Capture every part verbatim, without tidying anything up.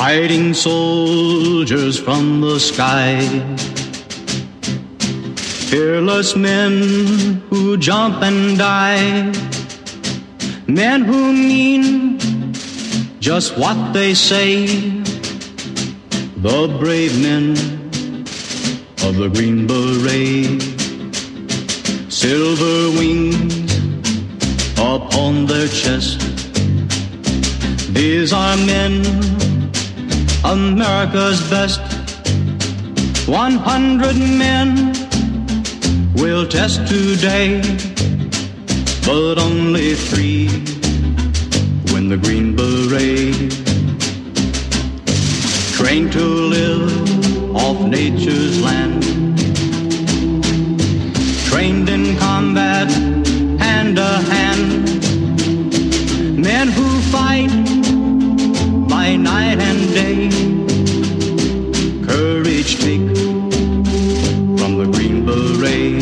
fighting soldiers from the sky, fearless men who jump and die, men who mean just what they say, the brave men of the Green Beret, silver wings upon their chest. These are men, America's best. One hundred men will test today, but only three win the Green Beret. Trained to live off nature's land, trained in combat hand to hand, men who fight by night and day, courage take from the Green Beret,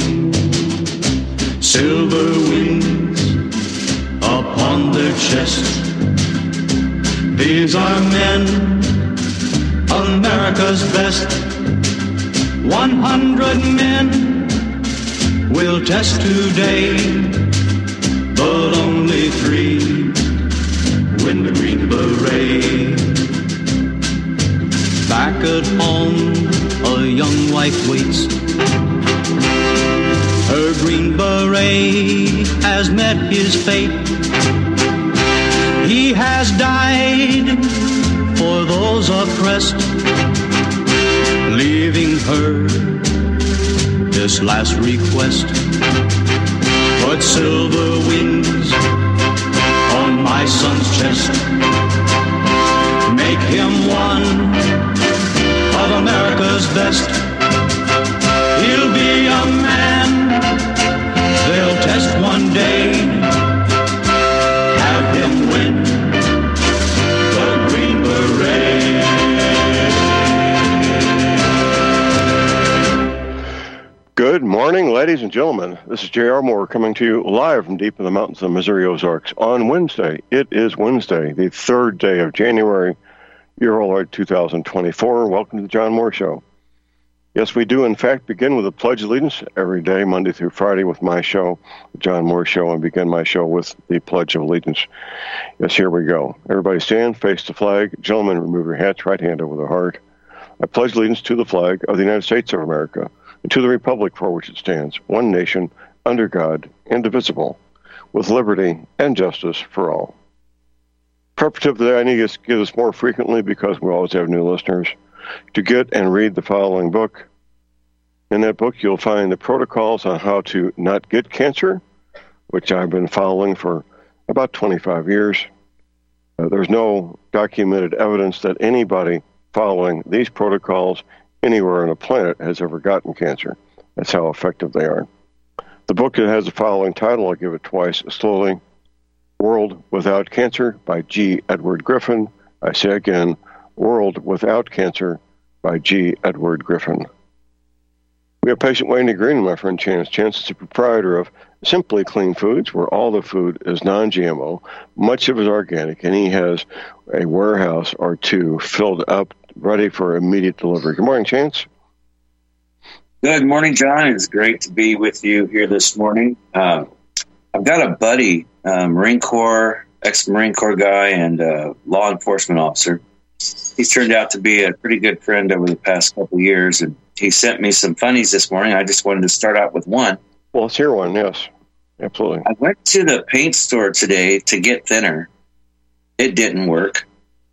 silver wings upon their chest. These are men, America's best. One hundred men will test today, but only three win the Green Beret. Back at home, a young wife waits. Her Green Beret has met his fate. He has died for those oppressed, leaving her this last request. Put silver wings on my son's chest. Make him one of America's best. He'll be a man they'll test one day. Have him win the Green Beret. Good morning, ladies and gentlemen. This is J R. Moore coming to you live from deep in the mountains of the Missouri Ozarks on Wednesday. It is Wednesday, the third day of January, year old two thousand twenty-four. Welcome to the John Moore Show. Yes, we do, in fact, begin with a Pledge of Allegiance every day, Monday through Friday, with my show, the John Moore Show, and begin my show with the Pledge of Allegiance. Yes, here we go. Everybody stand, face the flag. Gentlemen, remove your hats, right hand over the heart. I pledge allegiance to the flag of the United States of America and to the republic for which it stands, one nation, under God, indivisible, with liberty and justice for all. Preparative that I need to give this more frequently because we always have new listeners. To get and read the following book. In that book, you'll find the protocols on how to not get cancer, which I've been following for about twenty-five years. Uh, there's no documented evidence that anybody following these protocols anywhere on the planet has ever gotten cancer. That's how effective they are. The book has the following title. I'll give it twice slowly. World Without Cancer by G. Edward Griffin. I say again, World Without Cancer by G. Edward Griffin. We have patient Wayne Green, my friend Chance. Chance is the proprietor of Simply Clean Foods, where all the food is non-G M O, much of it is organic, and he has a warehouse or two filled up, ready for immediate delivery. Good morning, Chance. Good morning, John. It's great to be with you here this morning. Uh, I've got a buddy, uh, Marine Corps, ex-Marine Corps guy, and uh, law enforcement officer. He's turned out to be a pretty good friend over the past couple of years, and he sent me some funnies this morning. I just wanted to start out with one. Well, let's hear one, yes. Absolutely. I went to the paint store today to get thinner. It didn't work.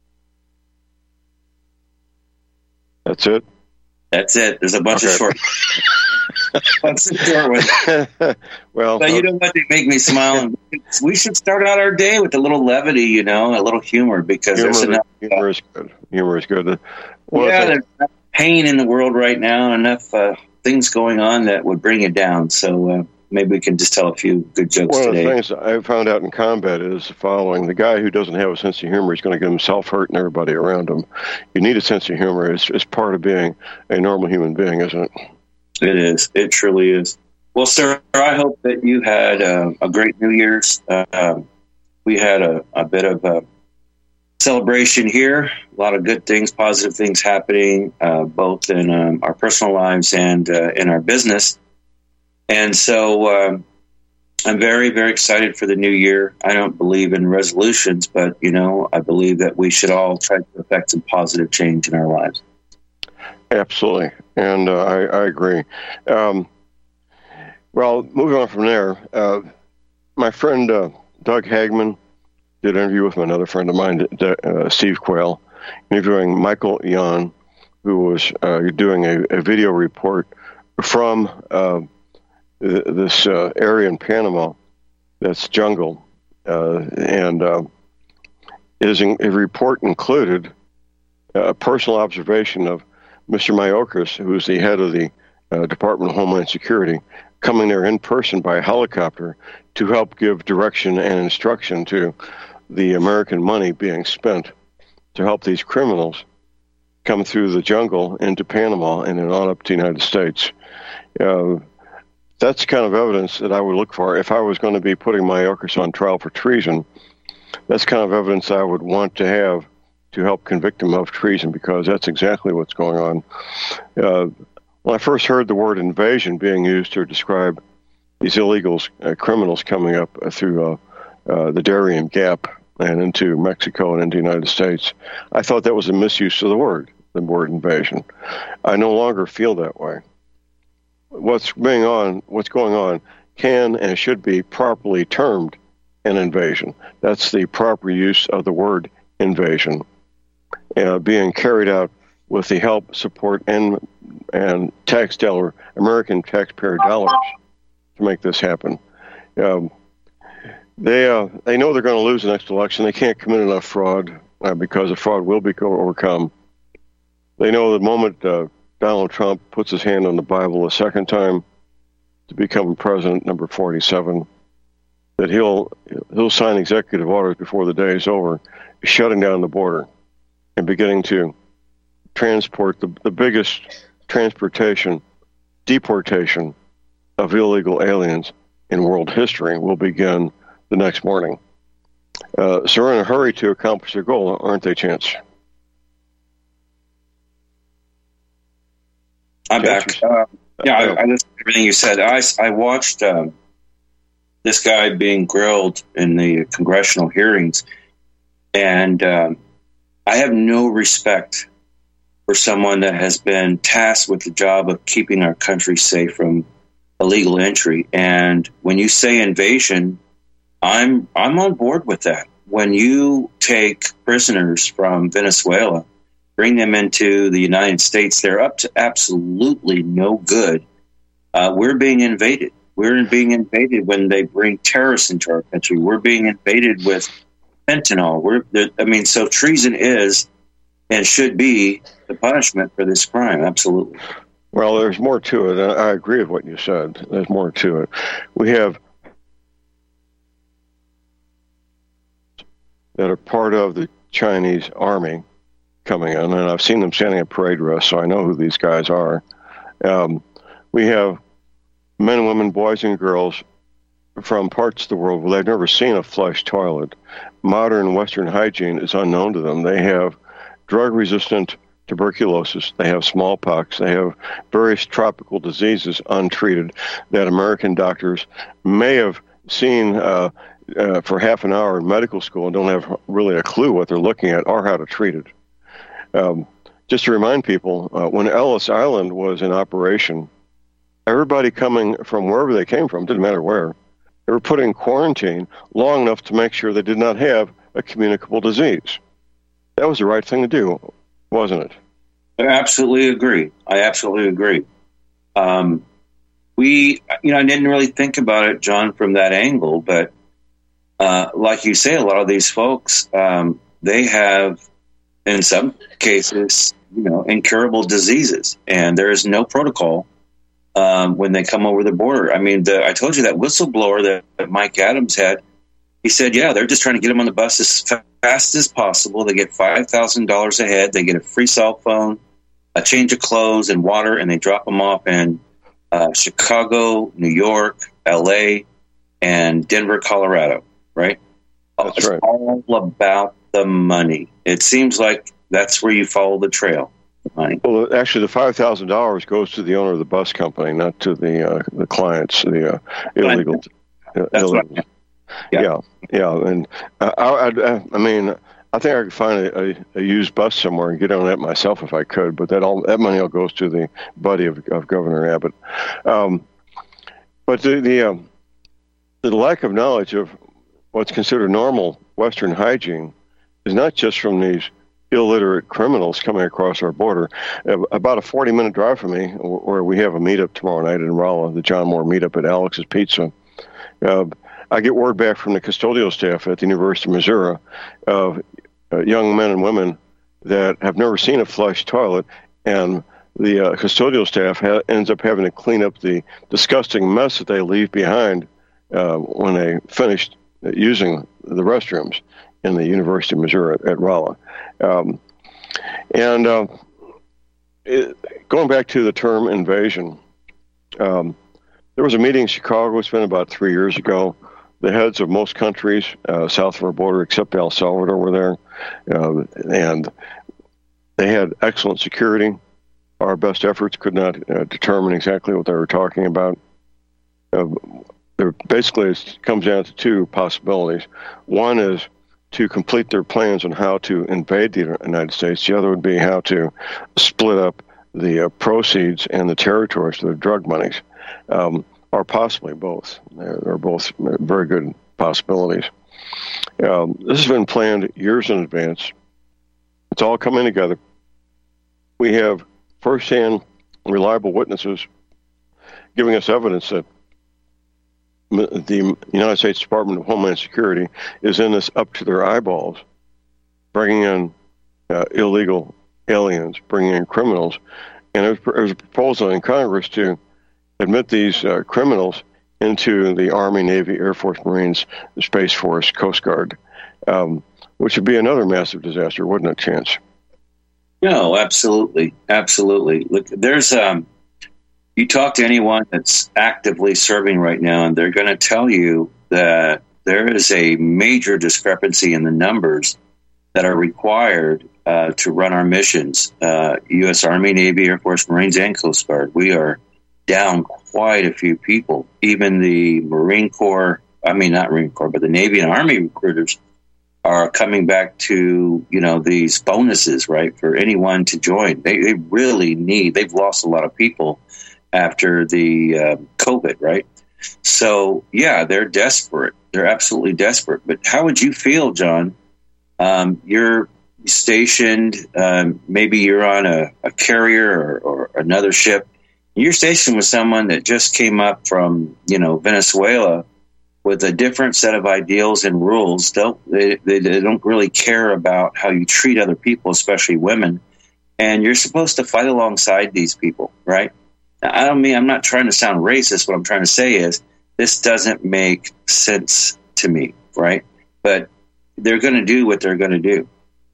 That's it? That's it. There's a bunch okay. of short What's the short one? Well, but you know what? They make me smile. We should start out our day with a little levity, you know, a little humor, because humor, there's enough. Humor is good. Humor is good. Well, yeah, there's enough pain in the world right now, enough uh, things going on that would bring you down. So uh, maybe we can just tell a few good jokes One today. One of the things I found out in combat is the following. The guy who doesn't have a sense of humor is going to get himself hurt and everybody around him. You need a sense of humor. It's, it's part of being a normal human being, isn't it? It is. It truly is. Well, sir, I hope that you had uh, a great New Year's. Uh, um, we had a, a bit of a celebration here. A lot of good things, positive things happening, uh, both in um, our personal lives and uh, in our business. And so uh, I'm very, very excited for the new year. I don't believe in resolutions, but, you know, I believe that we should all try to affect some positive change in our lives. Absolutely. And uh, I, I agree. Um, well, moving on from there, uh, my friend uh, Doug Hagman did an interview with another friend of mine, uh, Steve Quayle, interviewing Michael Yon, who was uh, doing a, a video report from uh, this uh, area in Panama that's jungle. Uh, and uh, his, in, his report included a personal observation of Mister Mayorkas, who is the head of the uh, Department of Homeland Security, coming there in person by helicopter to help give direction and instruction to the American money being spent to help these criminals come through the jungle into Panama and then on up to the United States. Uh, that's kind of evidence that I would look for. If I was going to be putting Mayorkas on trial for treason, that's kind of evidence I would want to have to help convict him of treason, because that's exactly what's going on. Uh, when I first heard the word invasion being used to describe these illegals, uh, criminals coming up uh, through uh, uh, the Darien Gap and into Mexico and into the United States, I thought that was a misuse of the word, the word invasion. I no longer feel that way. What's going on, what's going on can and should be properly termed an invasion. That's the proper use of the word invasion, uh, being carried out with the help, support, and and tax dollar, American taxpayer dollars to make this happen. Um, they uh, they know they're going to lose the next election. They can't commit enough fraud uh, because the fraud will be overcome. They know the moment uh, Donald Trump puts his hand on the Bible a second time to become president, number forty-seven, that he'll he'll sign executive orders before the day is over, shutting down the border and beginning to transport the, the biggest transportation, deportation of illegal aliens in world history will begin the next morning. Uh, so we're in a hurry to accomplish their goal, aren't they, Chance? I'm back. Uh, yeah, I, I listened to everything you said. I, I watched um, this guy being grilled in the congressional hearings, and um, I have no respect for someone that has been tasked with the job of keeping our country safe from illegal entry. And when you say invasion, I'm I'm on board with that. When you take prisoners from Venezuela, bring them into the United States, they're up to absolutely no good. Uh, we're being invaded. We're being invaded when they bring terrorists into our country. We're being invaded with fentanyl. We're, I mean, so treason is and should be the punishment for this crime. Absolutely. Well, there's more to it. I agree with what you said. There's more to it. We have that are part of the Chinese army coming in, and I've seen them standing at parade dress, so I know who these guys are. Um, we have men, women, boys, and girls from parts of the world where they've never seen a flush toilet. Modern Western hygiene is unknown to them. They have drug-resistant tuberculosis. They have smallpox. They have various tropical diseases untreated that American doctors may have seen uh, uh, for half an hour in medical school and don't have really a clue what they're looking at or how to treat it. Um, just to remind people, uh, when Ellis Island was in operation, everybody coming from wherever they came from, didn't matter where, they were put in quarantine long enough to make sure they did not have a communicable disease. That was the right thing to do, wasn't it? I absolutely agree. I absolutely agree. Um, we, you know, I didn't really think about it, John, from that angle, but uh, like you say, a lot of these folks, um, they have, in some cases, you know, incurable diseases, and there is no protocol um, when they come over the border. I mean, the, I told you that whistleblower that, that Mike Adams had, he said, yeah, they're just trying to get them on the bus as fast as possible. They get five thousand dollars a head. They get a free cell phone, a change of clothes and water, and they drop them off in uh, Chicago, New York, L A, and Denver, Colorado, right? That's it's right. all about the money. It seems like that's where you follow the trail. Money. Well, actually, the five thousand dollars goes to the owner of the bus company, not to the uh, the clients, the uh, illegal. Uh, that's illegal. Right. Yeah. yeah, yeah, and uh, I, I, I mean, I think I could find a, a, a used bus somewhere and get on that myself if I could. But that all that money all goes to the buddy of, of Governor Abbott. Um, but the the, um, the lack of knowledge of what's considered normal Western hygiene is not just from these illiterate criminals coming across our border. Uh, about a forty-minute drive from me, where we have a meetup tomorrow night in Rolla, the John Moore meetup at Alex's Pizza. Uh, I get word back from the custodial staff at the University of Missouri of uh, young men and women that have never seen a flush toilet, and the uh, custodial staff ha- ends up having to clean up the disgusting mess that they leave behind uh, when they finish using the restrooms in the University of Missouri at, at Rolla. Um, and uh, it, going back to the term invasion, um, there was a meeting in Chicago. It's been about three years ago. The heads of most countries uh, south of our border, except El Salvador, were there, uh, and they had excellent security. Our best efforts could not uh, determine exactly what they were talking about. Uh, there basically it comes down to two possibilities. One is to complete their plans on how to invade the United States. The other would be how to split up the uh, proceeds and the territories to their drug monies, um, or possibly both. They're, they're both very good possibilities. Um, this has been planned years in advance. It's all coming together. We have firsthand reliable witnesses giving us evidence that the United States Department of Homeland Security is in this up to their eyeballs, bringing in uh, illegal aliens, bringing in criminals. And there was, there was a proposal in Congress to admit these uh, criminals into the Army, Navy, Air Force, Marines, the Space Force, Coast Guard, um, which would be another massive disaster, wouldn't it, Chance? No, absolutely. Absolutely. Look, there's... um. You talk to anyone that's actively serving right now, and they're going to tell you that there is a major discrepancy in the numbers that are required uh, to run our missions. Uh, U S Army, Navy, Air Force, Marines, and Coast Guard. We are down quite a few people. Even the Marine Corps, I mean, not Marine Corps, but the Navy and Army recruiters are coming back to, you know, these bonuses, right, for anyone to join. They, they really need, they've lost a lot of people after the uh, COVID, right? So, yeah, they're desperate. They're absolutely desperate. But how would you feel, John? Um, you're stationed, um, maybe you're on a, a carrier or, or another ship. You're stationed with someone that just came up from, you know, Venezuela with a different set of ideals and rules. Don't they, they, they don't really care about how you treat other people, especially women. And you're supposed to fight alongside these people, right? I don't mean, I'm not trying to sound racist. What I'm trying to say is this doesn't make sense to me, right? But they're going to do what they're going to do.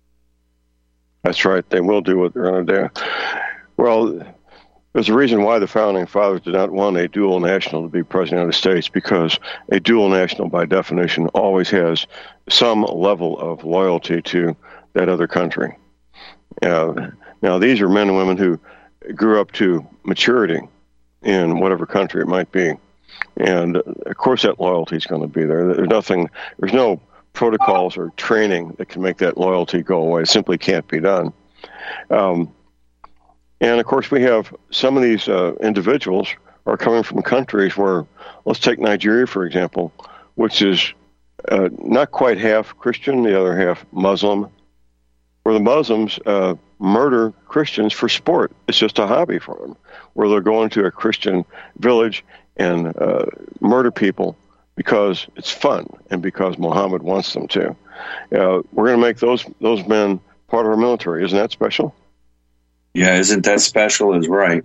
That's right. They will do what they're going to do. Well, there's a reason why the Founding Fathers did not want a dual national to be president of the United States, because a dual national, by definition, always has some level of loyalty to that other country. Uh, now, these are men and women who grew up to maturity in whatever country it might be. And of course that loyalty is going to be there. There's nothing, there's no protocols or training that can make that loyalty go away. It simply can't be done. Um, and of course we have some of these uh, individuals are coming from countries where, let's take Nigeria, for example, which is uh, not quite half Christian, the other half Muslim, where the Muslims uh, murder Christians for sport. It's just a hobby for them, where they're going to a Christian village and uh, murder people because it's fun and because Muhammad wants them to. Uh, we're going to make those those men part of our military. Isn't that special? Yeah, isn't that special is right.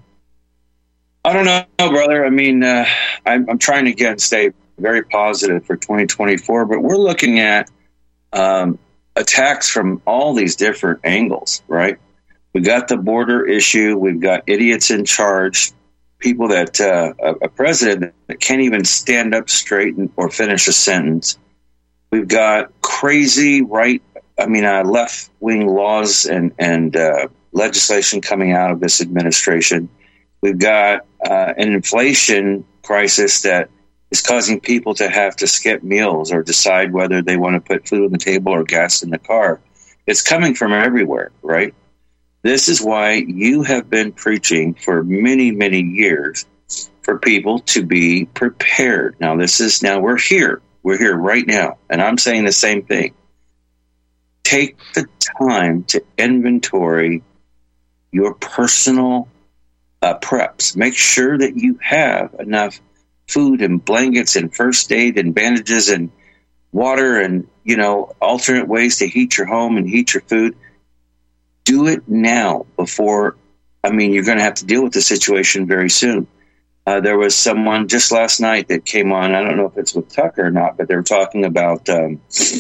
I don't know, brother. I mean, uh, I'm, I'm trying to, again, stay very positive for twenty twenty-four, but we're looking at um, attacks from all these different angles, right? We got the border issue. We've got idiots in charge, people that uh, a, a president that can't even stand up straight and, or finish a sentence. We've got crazy right I mean, uh, left-wing laws and, and uh, legislation coming out of this administration. We've got uh, an inflation crisis that is causing people to have to skip meals or decide whether they want to put food on the table or gas in the car. It's coming from everywhere, right? This is why you have been preaching for many, many years for people to be prepared. Now, this is, now we're here. We're here right now. And I'm saying the same thing. Take the time to inventory your personal uh, preps. Make sure that you have enough food and blankets and first aid and bandages and water and, you know, alternate ways to heat your home and heat your food. Do it now before, I mean, you're going to have to deal with the situation very soon. Uh, there was someone just last night that came on. I don't know if it's with Tucker or not, but they were talking about um,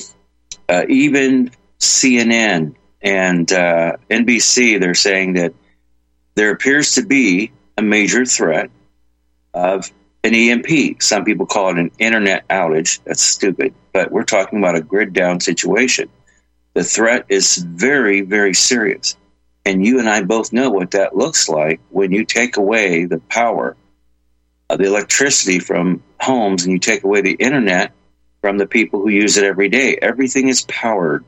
uh, even C N N and uh, N B C. They're saying that there appears to be a major threat of an E M P. Some people call it an internet outage. That's stupid, but we're talking about a grid down situation. The threat is very, very serious. And you and I both know what that looks like when you take away the power of the electricity from homes and you take away the internet from the people who use it every day. Everything is powered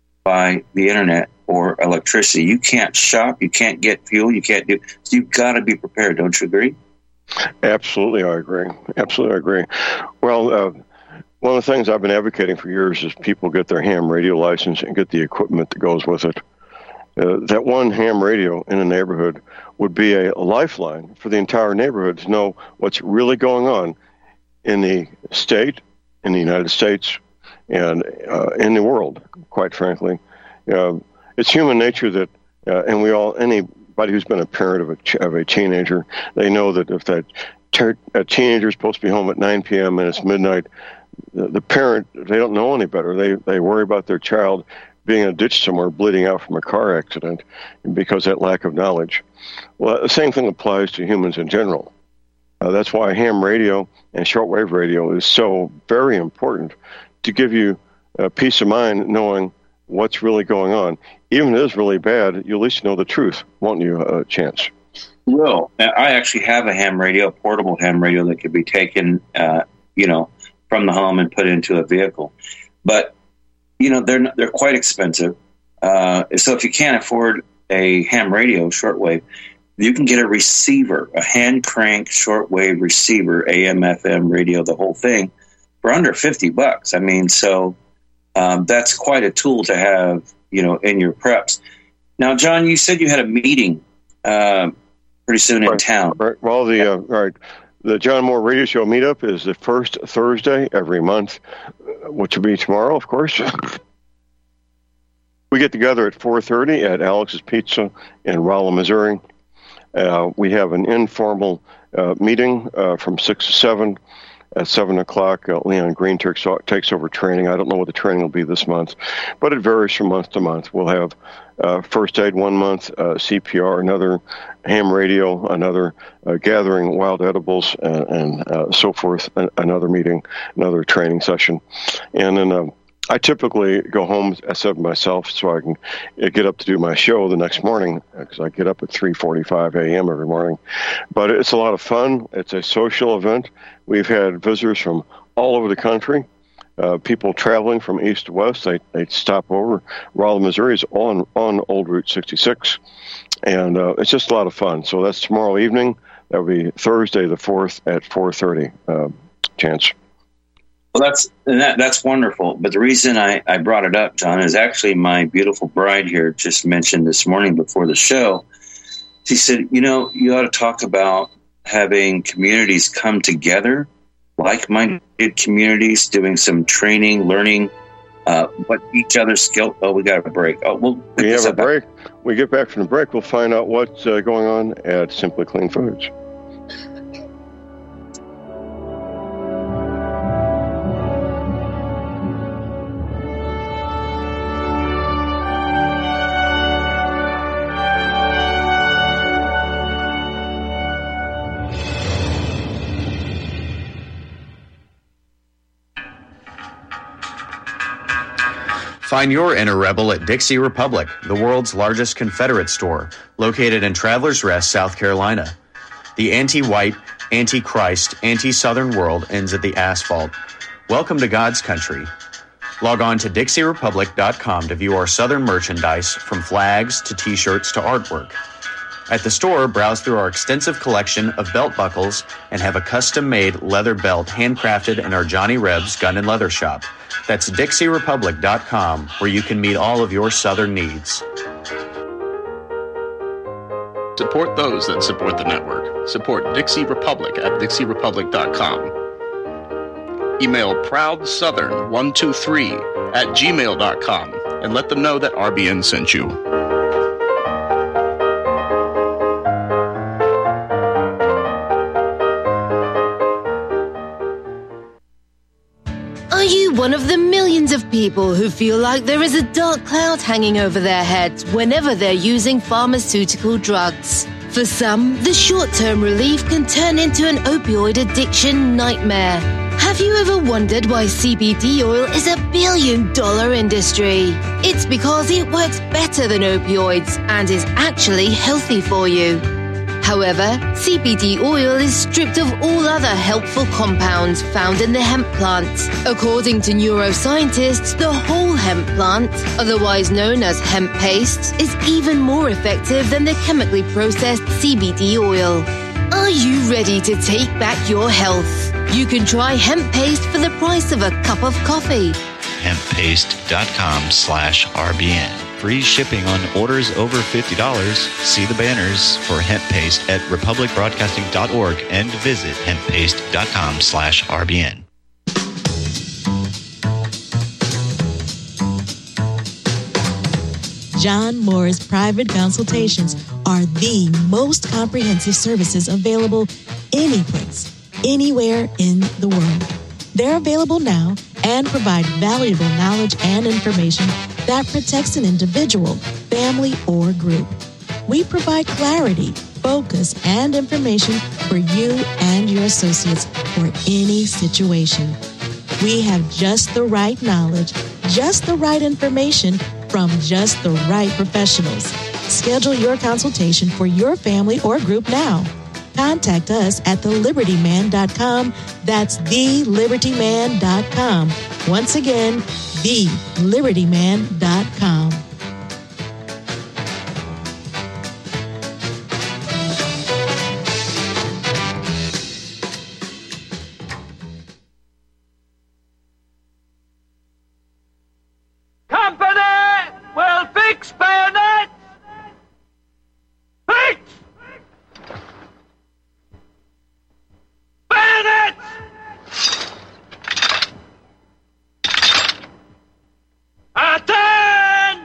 by the internet or electricity. You can't shop, you can't get fuel, you can't do, so you've got to be prepared. Don't you agree? Absolutely, I agree. Absolutely, I agree. Well, uh, one of the things I've been advocating for years is people get their ham radio license and get the equipment that goes with it. Uh, that one ham radio in a neighborhood would be a, a lifeline for the entire neighborhood to know what's really going on in the state, in the United States, and uh, in the world, quite frankly. Uh, it's human nature that, uh, and we all, anybody who's been a parent of a, ch- of a teenager, they know that if that ter- a teenager is supposed to be home at nine p.m. and it's midnight, the, the parent, they don't know any better. They they worry about their child being in a ditch somewhere, bleeding out from a car accident because of that lack of knowledge. Well, the same thing applies to humans in general. Uh, that's why ham radio and shortwave radio is so very important to give you uh, peace of mind knowing what's really going on. Even if it is really bad, you at least know the truth, won't you, uh, Chance? Well, I actually have a ham radio, a portable ham radio that could be taken, uh, you know, from the home and put into a vehicle. But, you know, they're they're quite expensive. Uh, so if you can't afford a ham radio, shortwave, you can get a receiver, a hand crank shortwave receiver, A M, F M radio, the whole thing, for under fifty bucks. I mean, so um, that's quite a tool to have, you know, in your preps. Now, John, you said you had a meeting uh, pretty soon in right, town. Right. Well, the uh, all right, the John Moore Radio Show meetup is the first Thursday every month, which will be tomorrow, of course. We get together at four thirty at Alex's Pizza in Rolla, Missouri. Uh, we have an informal uh, meeting uh, from six to seven. At seven o'clock, uh, Leon Green takes, takes over training. I don't know what the training will be this month, but it varies from month to month. We'll have uh, first aid one month, uh, C P R another, ham radio another, uh, gathering wild edibles, and, and uh, so forth, another meeting, another training session. And then uh, I typically go home at seven myself so I can get up to do my show the next morning because I get up at three forty-five a.m. every morning. But it's a lot of fun. It's a social event. We've had visitors from all over the country, uh, people traveling from east to west. They, they stop over. Rolla, Missouri is on, on Old Route sixty-six, and uh, it's just a lot of fun. So that's tomorrow evening. That will be Thursday the fourth at four thirty, uh, Chance. Well, that's and that, that's wonderful. But the reason I, I brought it up, John, is actually my beautiful bride here just mentioned this morning before the show. She said, you know, you ought to talk about having communities come together, like-minded communities, doing some training, learning uh, what each other's skill. Oh, we got a break. Oh, we'll we have a break. Back. We get back from the break. We'll find out what's uh, going on at Simply Clean Foods. Find your inner rebel at Dixie Republic, the world's largest Confederate store, located in Travelers Rest, South Carolina. The anti-white, anti-Christ, anti-Southern world ends at the asphalt. Welcome to God's country. Log on to Dixie Republic dot com to view our Southern merchandise, from flags to t-shirts to artwork. At the store, browse through our extensive collection of belt buckles and have a custom-made leather belt handcrafted in our Johnny Rebs Gun and Leather Shop. That's Dixie Republic dot com, where you can meet all of your Southern needs. Support those that support the network. Support Dixie Republic at Dixie Republic dot com. Email proud southern one two three at gmail dot com and let them know that R B N sent you. Are you one of the millions of people who feel like there is a dark cloud hanging over their heads whenever they're using pharmaceutical drugs? For some, the short-term relief can turn into an opioid addiction nightmare. Have you ever wondered why C B D oil is a billion-dollar industry? It's because it works better than opioids and is actually healthy for you. However, C B D oil is stripped of all other helpful compounds found in the hemp plant. According to neuroscientists, the whole hemp plant, otherwise known as hemp paste, is even more effective than the chemically processed C B D oil. Are you ready to take back your health? You can try hemp paste for the price of a cup of coffee. hemp paste dot com slash R B N. Free shipping on orders over fifty dollars. See the banners for hemp paste at republic broadcasting dot org and visit hemp paste dot com slash R B N. John Moore's private consultations are the most comprehensive services available any place, anywhere in the world. They're available now and provide valuable knowledge and information that protects an individual, family, or group. We provide clarity, focus, and information for you and your associates for any situation. We have just the right knowledge, just the right information from just the right professionals. Schedule your consultation for your family or group now. Contact us at the liberty man dot com. That's the liberty man dot com. Once again, the liberty man dot com. Company will fix bayonets! Fix! Bayonets! Attention!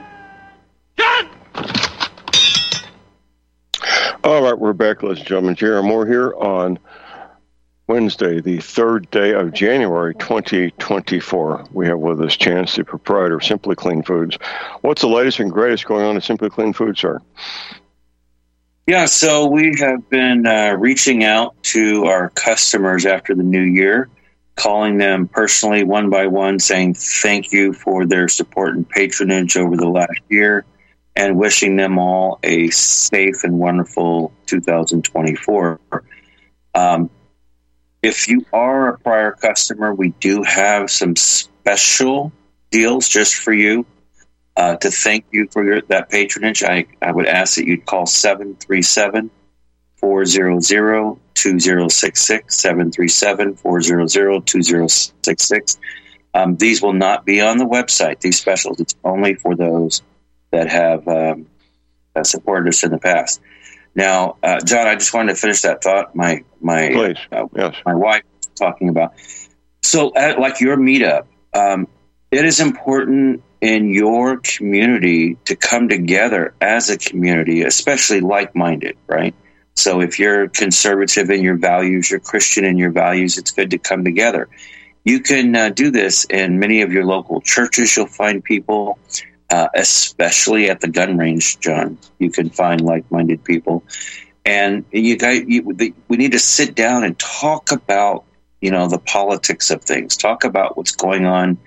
All right, we're back, ladies and gentlemen. Jerry Moore here on Wednesday, the third day of January, twenty twenty-four. We have with us Chance, the proprietor of Simply Clean Foods. What's the latest and greatest going on at Simply Clean Foods, sir? Yeah, so we have been uh, reaching out to our customers after the new year, calling them personally one by one, saying thank you for their support and patronage over the last year, and wishing them all a safe and wonderful two thousand twenty-four. Um, if you are a prior customer, we do have some special deals just for you. Uh, to thank you for your, that patronage, I, I would ask that you'd call seven three seven, four zero zero, two zero six six, seven three seven, four zero zero, two zero six six. Um, these will not be on the website, these specials. It's only for those that have um, uh, supported us in the past. Now, uh, John, I just wanted to finish that thought. My my uh, yes. my wife was talking about. So, at, like your meetup, um, it is important in your community to come together as a community, especially like-minded, right? So, if you're conservative in your values, you're Christian in your values, it's good to come together. You can uh, do this in many of your local churches. You'll find people. Uh, especially at the gun range, John, you can find like-minded people, and you guys, you, the, we need to sit down and talk about, you know, the politics of things. Talk about what's going on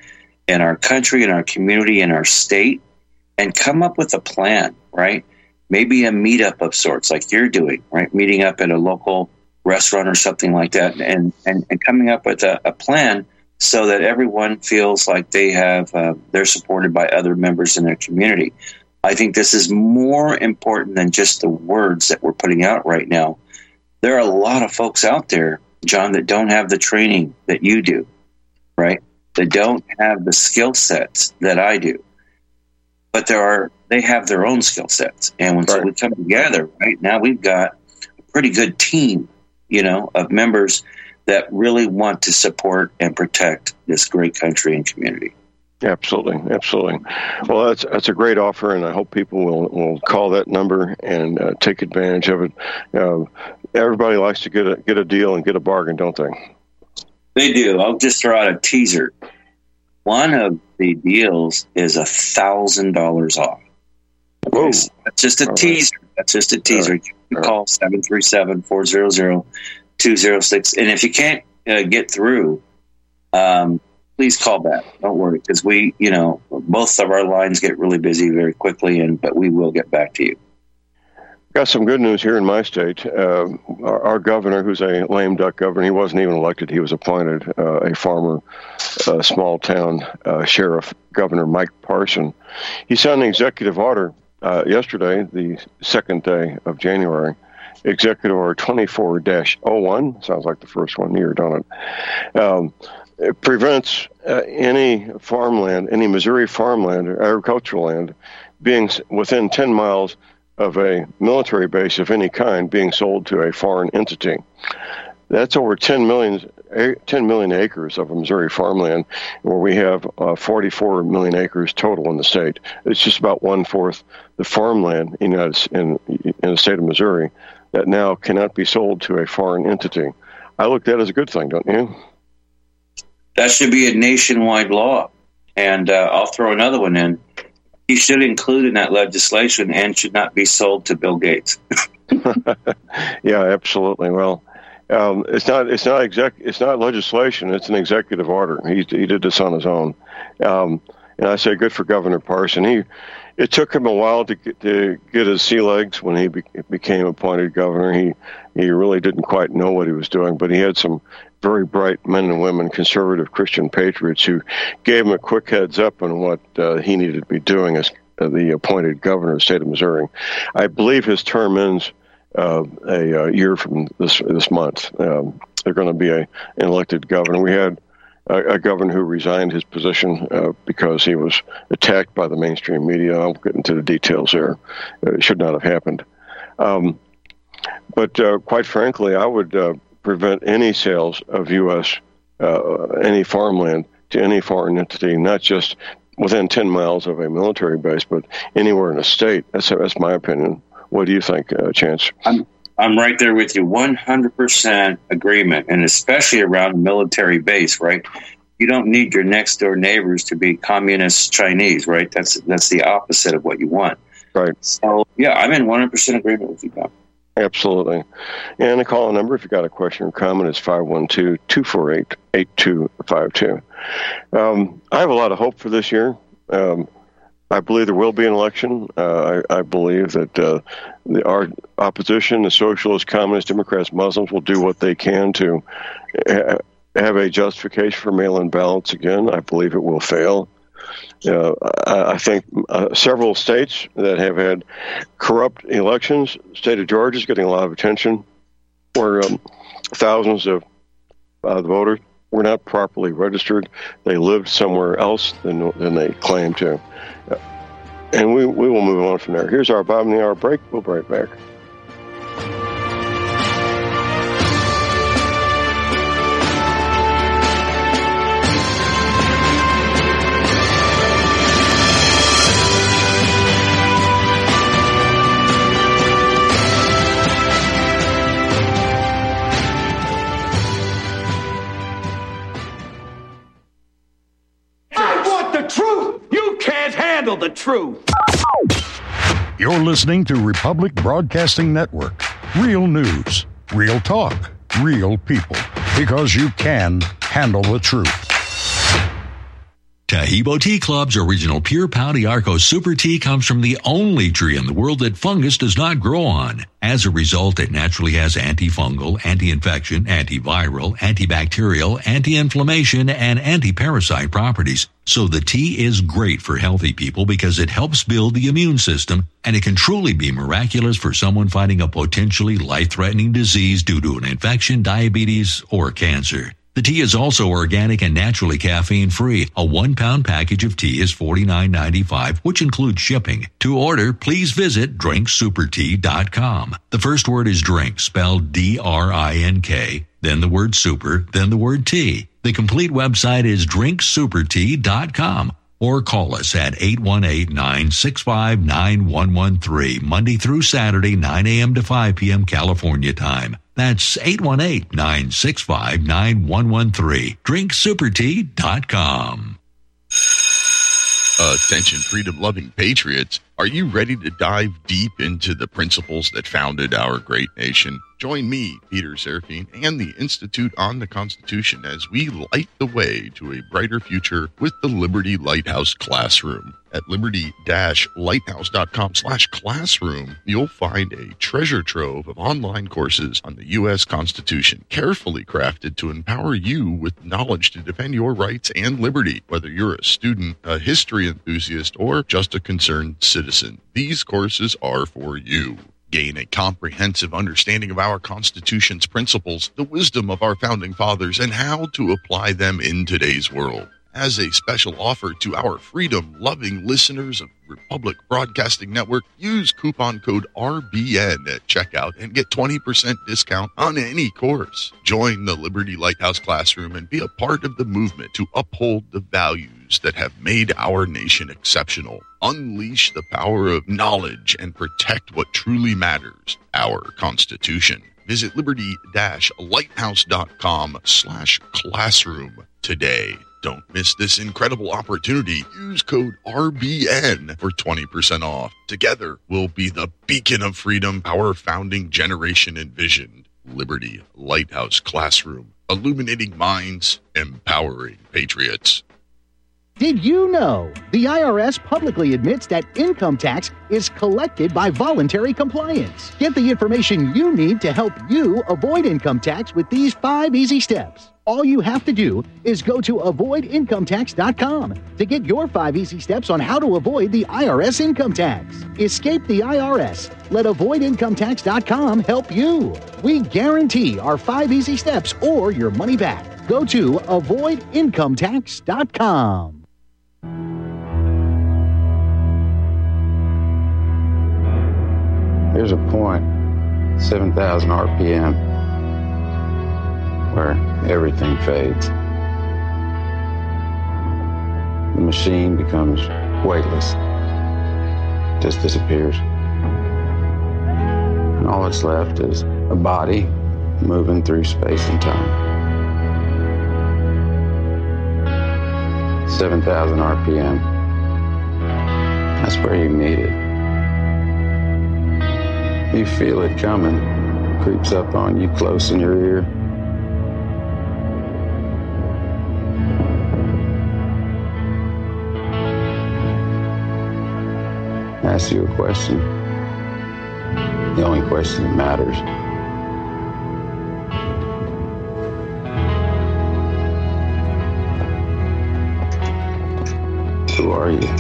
in our country, in our community, in our state, and come up with a plan, right? Maybe a meetup of sorts like you're doing, right? Meeting up at a local restaurant or something like that, and, and, and coming up with a, a plan so that everyone feels like they have, uh, they're supported by other members in their community. I think this is more important than just the words that we're putting out right now. There are a lot of folks out there, John, that don't have the training that you do, right? That don't have the skill sets that I do. But there are, they have their own skill sets. And when right. so we come together, right now we've got a pretty good team, you know, of members that really want to support and protect this great country and community. Absolutely, absolutely. Well, that's that's a great offer, and I hope people will, will call that number and uh, take advantage of it. Uh, everybody likes to get a get a deal and get a bargain, don't they? They do. I'll just throw out a teaser. One of the deals is a thousand dollars off. Okay, so that's just a All teaser. Right. That's just a teaser. Right. You can All call right. seven three seven, four zero zero, two zero six, and if you can't uh, get through, um, please call back. Don't worry, because we, you know, both of our lines get really busy very quickly, and but we will get back to you. Got some good news here in my state. Uh, our, our governor, who's a lame duck governor, he wasn't even elected. He was appointed, uh, a former uh, small town uh, sheriff, Governor Mike Parson. He signed an executive order uh, yesterday, the second day of January, Executive Order twenty-four dash oh one. Sounds like the first one here, don't it? Um, it prevents uh, any farmland, any Missouri farmland or agricultural land being within ten miles of a military base of any kind being sold to a foreign entity. That's over ten million, ten million acres of Missouri farmland, where we have uh, forty-four million acres total in the state. It's just about one-fourth the farmland in, in, in the state of Missouri that now cannot be sold to a foreign entity. I look at that as a good thing, don't you? That should be a nationwide law. And uh, I'll throw another one in. He should include in that legislation and should not be sold to Bill Gates. Yeah, absolutely. Well, um, it's not it's not exec it's not legislation. It's an executive order. He he did this on his own, um, and I say good for Governor Parson. He it took him a while to get, to get his sea legs when he be, became appointed governor. He he really didn't quite know what he was doing, but he had some very bright men and women, conservative Christian patriots, who gave him a quick heads up on what uh, he needed to be doing as uh, the appointed governor of the state of Missouri. I believe his term ends uh, a, a year from this this month. Um, they're going to be a, an elected governor. We had a, a governor who resigned his position uh, because he was attacked by the mainstream media. I'll get into the details there. Uh, it should not have happened. Um, but uh, quite frankly, I would uh, prevent any sales of U S uh, any farmland to any foreign entity, not just within ten miles of a military base, but anywhere in the state. That's that's my opinion. What do you think, uh, Chance? I'm I'm right there with you, one hundred percent agreement, and especially around a military base, right? You don't need your next door neighbors to be communist Chinese, right? That's that's the opposite of what you want. Right. So yeah, I'm in one hundred percent agreement with you, Don. Absolutely. And the call number, if you got a question or comment, is five one two, two four eight, eight two five two. Um, I have a lot of hope for this year. Um, I believe there will be an election. Uh, I, I believe that uh, the, our opposition, the socialists, communists, Democrats, Muslims, will do what they can to ha- have a justification for mail-in ballots again. I believe it will fail. Uh, I, I think uh, several states that have had corrupt elections, the state of Georgia is getting a lot of attention, where um, thousands of uh, the voters were not properly registered. They lived somewhere else than, than they claimed to. Uh, and we, we will move on from there. Here's our bottom of the hour break. We'll be right back. The truth. You're listening to Republic Broadcasting Network. Real news, real talk, real people. Because you can handle the truth. Tahibo Tea Club's original pure Pau d'Arco Super Tea comes from the only tree in the world that fungus does not grow on. As a result, it naturally has antifungal, anti-infection, antiviral, antibacterial, anti-inflammation, and anti-parasite properties. So the tea is great for healthy people because it helps build the immune system, and it can truly be miraculous for someone fighting a potentially life-threatening disease due to an infection, diabetes, or cancer. The tea is also organic and naturally caffeine-free. A one-pound package of tea is forty-nine ninety-five, which includes shipping. To order, please visit drink super tea dot com. The first word is drink, spelled D R I N K, then the word super, then the word tea. The complete website is drink super tea dot com. Or call us at eight one eight, nine six five, nine one one three, Monday through Saturday, nine a.m. to five p.m. California time. That's eight one eight, nine six five, nine one one three. drink super tea dot com. Attention, freedom-loving patriots. Are you ready to dive deep into the principles that founded our great nation? Join me, Peter Serafine, and the Institute on the Constitution as we light the way to a brighter future with the Liberty Lighthouse Classroom. At liberty dash lighthouse dot com slash classroom, you'll find a treasure trove of online courses on the U S Constitution, carefully crafted to empower you with knowledge to defend your rights and liberty, whether you're a student, a history enthusiast, or just a concerned citizen. These courses are for you. Gain a comprehensive understanding of our Constitution's principles, the wisdom of our founding fathers, and how to apply them in today's world. As a special offer to our freedom-loving listeners of Republic Broadcasting Network, use coupon code R B N at checkout and get twenty percent discount on any course. Join the Liberty Lighthouse Classroom and be a part of the movement to uphold the values that have made our nation exceptional. Unleash the power of knowledge and protect what truly matters, our Constitution. Visit liberty dash lighthouse dot com slash classroom today. Don't miss this incredible opportunity. Use code R B N for twenty percent off. Together, we'll be the beacon of freedom our founding generation envisioned. Liberty Lighthouse Classroom. Illuminating minds, empowering patriots. Did you know the I R S publicly admits that income tax is collected by voluntary compliance? Get the information you need to help you avoid income tax with these five easy steps. All you have to do is go to avoid income tax dot com to get your five easy steps on how to avoid the I R S income tax. Escape the I R S. Let avoid income tax dot com help you. We guarantee our five easy steps or your money back. Go to avoid income tax dot com. Here's a point, seven thousand R P M, where everything fades. The machine becomes weightless, just disappears. And all that's left is a body moving through space and time. seven thousand R P M. That's where you meet it. You feel it coming, creeps up on you close in your ear. Ask you a question, the only question that matters. Who are you?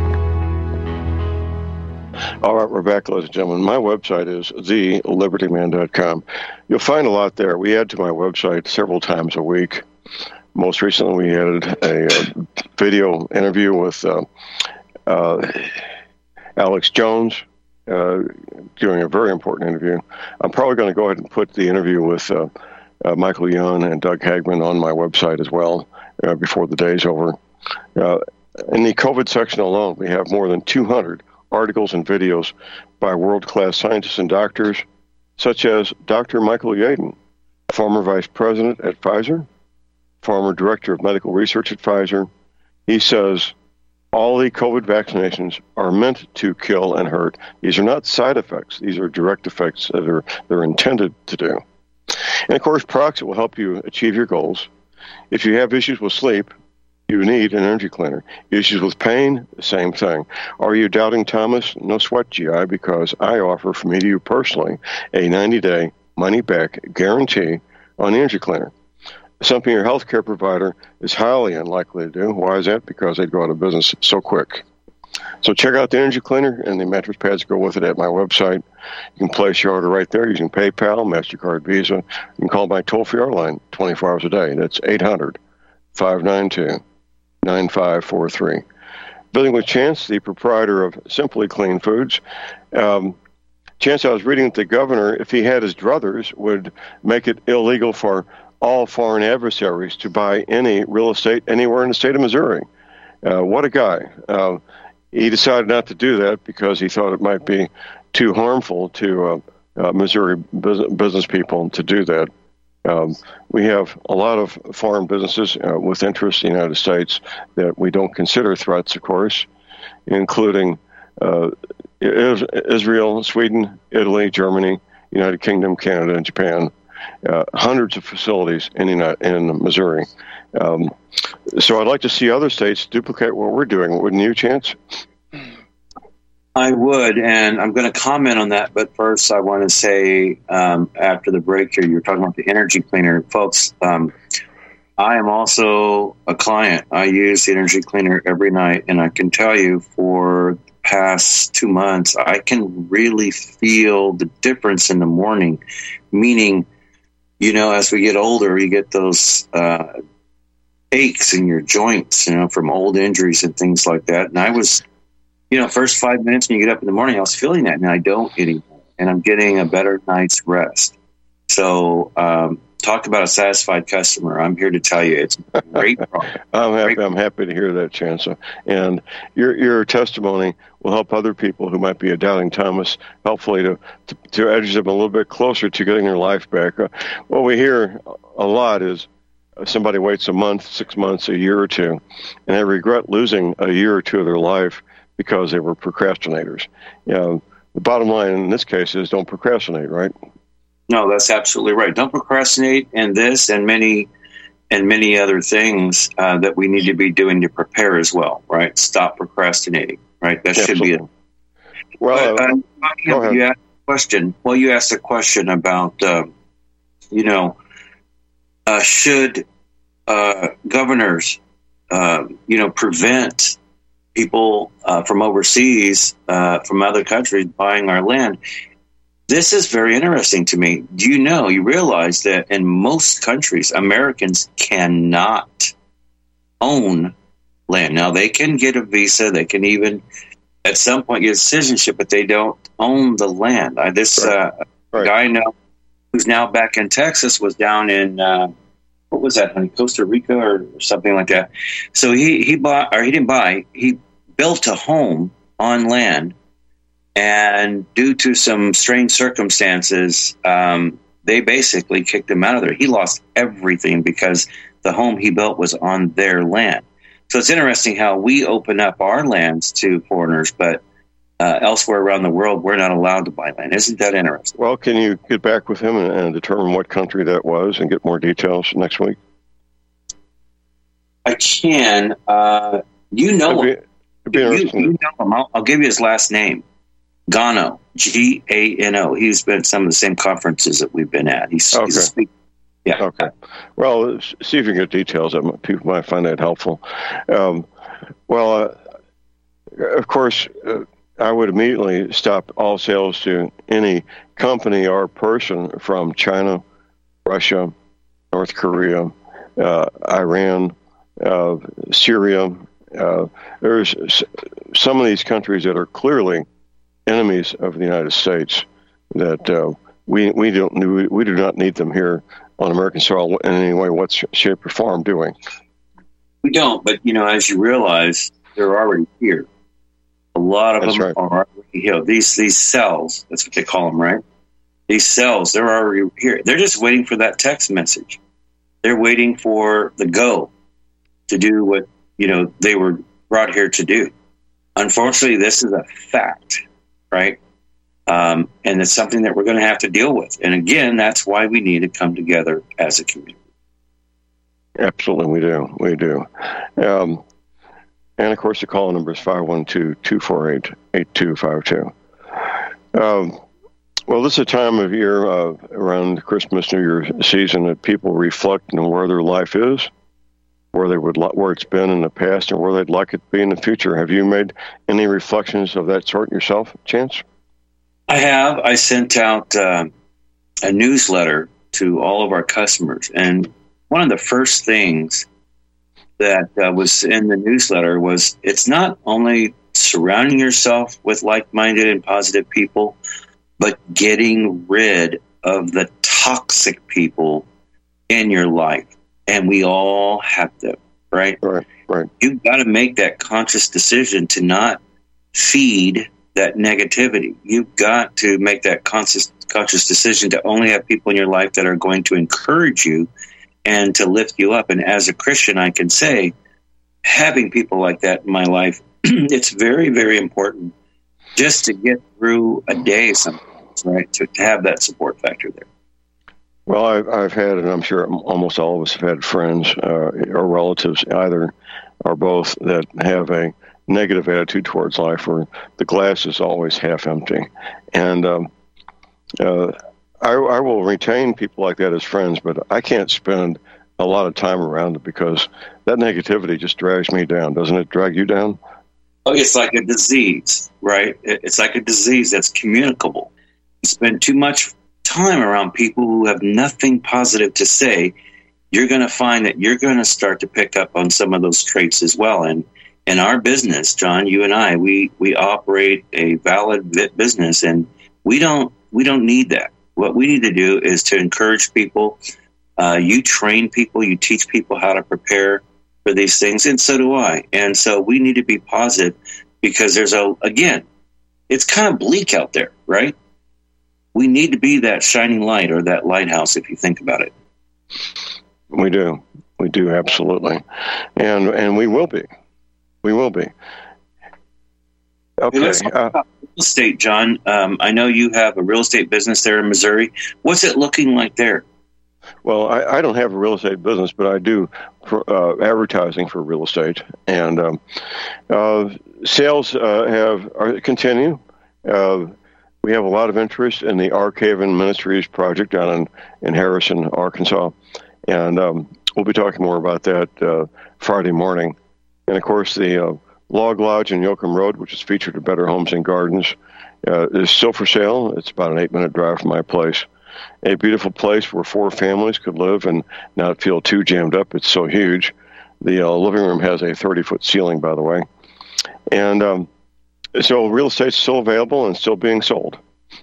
All right, we're back, ladies and gentlemen. My website is the liberty man dot com. You'll find a lot there. We add to my website several times a week. Most recently, we added a, a video interview with uh, uh, Alex Jones, uh, doing a very important interview. I'm probably going to go ahead and put the interview with uh, uh, Michael Young and Doug Hagman on my website as well uh, before the day's over. Uh, in the COVID section alone, we have more than two hundred articles and videos by world-class scientists and doctors, such as Doctor Michael Yeadon, former vice president at Pfizer, former director of medical research at Pfizer. He says all the COVID vaccinations are meant to kill and hurt. These are not side effects. These are direct effects that are they're intended to do. And, of course, products that will help you achieve your goals. If you have issues with sleep, you need an energy cleaner. Issues with pain, same thing. Are you doubting Thomas? No sweat, G I, because I offer from me to you personally a ninety-day money-back guarantee on the energy cleaner. Something your healthcare provider is highly unlikely to do. Why is that? Because they'd go out of business so quick. So check out the energy cleaner and the mattress pads that go with it at my website. You can place your order right there using PayPal, MasterCard, Visa. You can call my toll-free hour line twenty-four hours a day. That's eight hundred, five nine two, nine five four three. Visiting with Chance, the proprietor of Simply Clean Foods. Um, Chance, I was reading that the governor, if he had his druthers, would make it illegal for all foreign adversaries to buy any real estate anywhere in the state of Missouri. Uh, what a guy. Uh, he decided not to do that because he thought it might be too harmful to uh, uh, Missouri business, business people to do that. Um, we have a lot of foreign businesses uh, with interest in the United States that we don't consider threats, of course, including uh, Israel, Sweden, Italy, Germany, United Kingdom, Canada, and Japan. Uh, hundreds of facilities in in Missouri. Um, so I'd like to see other states duplicate what we're doing. Wouldn't you, Chance? I would, and I'm going to comment on that. But first, I want to say, um, after the break here, you were talking about the energy cleaner. Folks, um, I am also a client. I use the energy cleaner every night, and I can tell you for the past two months, I can really feel the difference in the morning, meaning, you know, as we get older, you get those uh, aches in your joints, you know, from old injuries and things like that. And I was, you know, first five minutes when you get up in the morning, I was feeling that, and I don't anymore. And I'm getting a better night's rest. So um, talk about a satisfied customer. I'm here to tell you it's a great product. I'm happy. I'm happy to hear that, Chancellor. And your your testimony will help other people who might be a doubting Thomas, hopefully to, to, to edge them a little bit closer to getting their life back. Uh, what we hear a lot is somebody waits a month, six months, a year or two, and they regret losing a year or two of their life because they were procrastinators. You know, the bottom line in this case is don't procrastinate, right? No, that's absolutely right. Don't procrastinate, and this and many and many other things uh, that we need to be doing to prepare as well, right? Stop procrastinating, right? That Absolutely. should be it. Well, but, uh, uh, go ahead. You asked a question. Well, you asked a question about, uh, you know, uh, should uh, governors, uh, you know, prevent people uh, from overseas, uh, from other countries buying our land? This is very interesting to me. Do you know, you realize that in most countries, Americans cannot own land. Now, they can get a visa. They can even, at some point, get citizenship, but they don't own the land. Uh, this uh, right. guy I know who's now back in Texas was down in, uh, what was that, honey, Costa Rica or, or something like that. So he, he bought, or he didn't buy, he built a home on land. And due to some strange circumstances, um, they basically kicked him out of there. He lost everything because the home he built was on their land. So it's interesting how we open up our lands to foreigners, but uh, elsewhere around the world, we're not allowed to buy land. Isn't that interesting? Well, can you get back with him and, and determine what country that was and get more details next week? I can. Uh, you know it'd be, him. It'd be you, you know him. I'll, I'll give you his last name. Gano, G A N O. He's been at some of the same conferences that we've been at. He's, okay. he's a speaker. Yeah. Okay. Well, see if you can get details. That people might find that helpful. Um, well, uh, of course, uh, I would immediately stop all sales to any company or person from China, Russia, North Korea, uh, Iran, uh, Syria. Uh, there's some of these countries that are clearly enemies of the United States that uh, we we don't we, we do not need them here on American soil in any way, what shape or form, do we? We don't, but you know, as you realize, they're already here. A lot of That's them right. are already here. These these cells, that's what they call them, right? These cells, they're already here. They're just waiting for that text message. They're waiting for the go to do what you know they were brought here to do. Unfortunately, this is a fact. Right. Um, and it's something that we're going to have to deal with. And again, that's why we need to come together as a community. Absolutely, we do. We do. Um, and, of course, the call number is five one two, two four eight, eight two five two. Um, well, this is a time of year uh, around the Christmas, New Year season that people reflect on where their life is, where they would li- where it's been in the past, and where they'd like it to be in the future. Have you made any reflections of that sort yourself, Chance? I have. I sent out uh, a newsletter to all of our customers, and one of the first things that uh, was in the newsletter was it's not only surrounding yourself with like-minded and positive people, but getting rid of the toxic people in your life. And we all have to, right? Right, right. You've got to make that conscious decision to not feed that negativity. You've got to make that conscious, conscious decision to only have people in your life that are going to encourage you and to lift you up. And as a Christian, I can say, having people like that in my life, it's very, very important just to get through a day sometimes, right? To, to have that support factor there. Well, I've, I've had, and I'm sure almost all of us have had friends uh, or relatives, either or both, that have a negative attitude towards life, where the glass is always half empty. And um, uh, I, I will retain people like that as friends, but I can't spend a lot of time around it because that negativity just drags me down. Doesn't it drag you down? Oh, it's like a disease, right? It's like a disease that's communicable. You spend too much time around people who have nothing positive to say, you're going to find that you're going to start to pick up on some of those traits as well. And in our business, John, you and I, we, we operate a valid business, and we don't we don't need that. What we need to do is to encourage people. Uh, you train people, you teach people how to prepare for these things, and so do I. And so we need to be positive because there's a, again, it's kind of bleak out there, right? We need to be that shining light or that lighthouse, if you think about it. We do. We do, absolutely. And and we will be. We will be. Okay. Hey, let's talk uh, about real estate, John. Um, I know you have a real estate business there in Missouri. What's it looking like there? Well, I, I don't have a real estate business, but I do for, uh, advertising for real estate. And um, uh, sales uh, have are, continue. Uh, we have a lot of interest in the Ark Haven Ministries project down in, in Harrison, Arkansas. And um, we'll be talking more about that uh, Friday morning. And, of course, the uh, Log Lodge in Yoakum Road, which is featured at Better Homes and Gardens, uh, is still for sale. It's about an eight-minute drive from my place. A beautiful place where four families could live and not feel too jammed up. It's so huge. The uh, living room has a thirty-foot ceiling, by the way. And um, so real estate's still available and still being sold.